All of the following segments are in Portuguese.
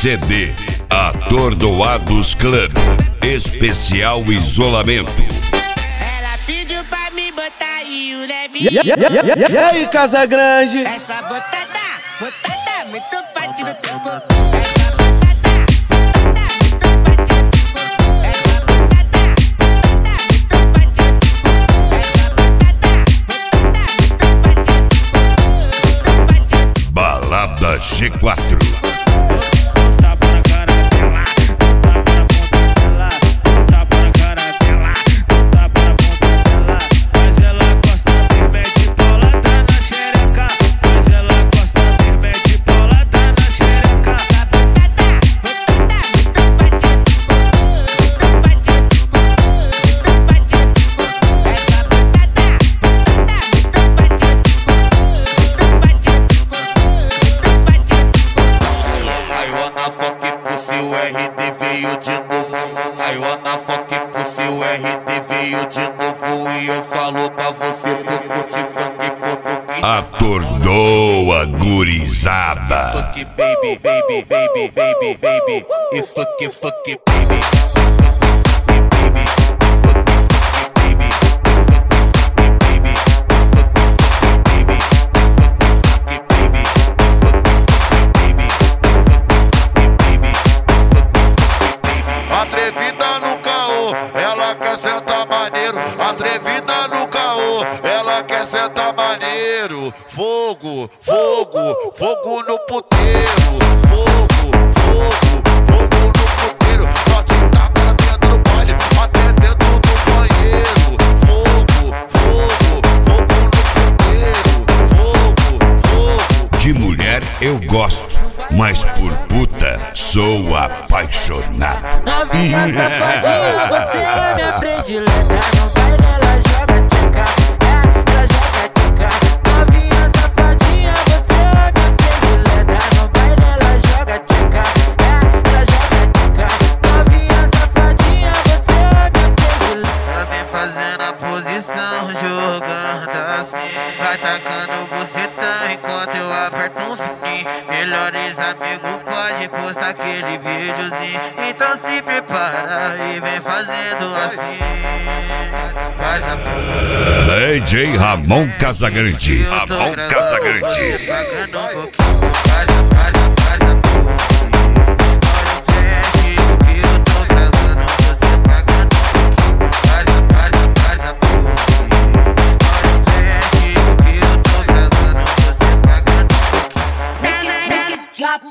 CD Atordoados Club Especial Isolamento. Ela pediu pra me botar e o leve. E aí, Casagrande? Essa botada muito forte no teu corpo. Balada G4. E eu falo pra você pro curte funk. Atordoa, gurizada. Funk baby, baby, baby, baby, baby. E funk baby. Atrevida no caô, ela quer sentar maneiro. Atrevida no caô, ela quer sentar maneiro. Fogo, fogo, fogo no puteiro. Fogo, fogo, fogo no puteiro. Só te taca dentro do baile, até dentro do banheiro. Fogo, fogo, fogo no puteiro. Fogo, fogo. De mulher eu gosto, mas por puta sou apaixonado. Novinha safadinha, você é minha predileta. No baile ela joga tcheca, ela joga tcheca. Novinha safadinha, você é minha predileta. No baile ela joga tcheca, ela joga tcheca. Novinha safadinha, você é minha predileta. Ela vem fazendo a posição, jogando assim. Vai tacando bucetão enquanto eu aperto um fininho. Melhores amigos pode postar aquele videozinho. Então se prepara e vem fazendo assim. Faz a DJ Ramon Casagrande. Ramon Casagrande. pagando um pouquinho. Faz a eu tô gravando, você pagando um pouquinho. Faz a eu tô gravando, você pagando um pouquinho. Make it drop.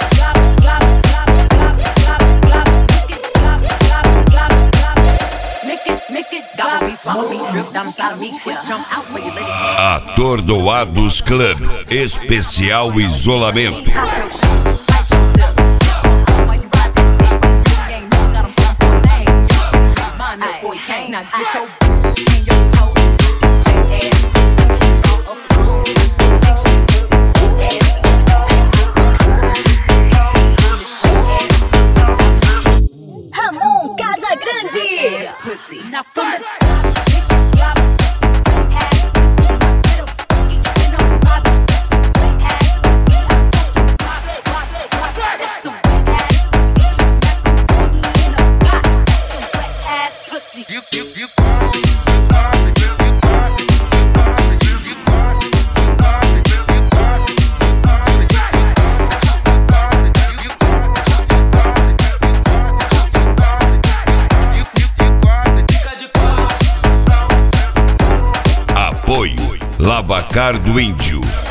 Make it drop. Drip down inside of me. Jump out when you ready. Atordoados Club Especial Isolamento. Ramon Casagrande. Now from the Apoio Lavacar do Índio.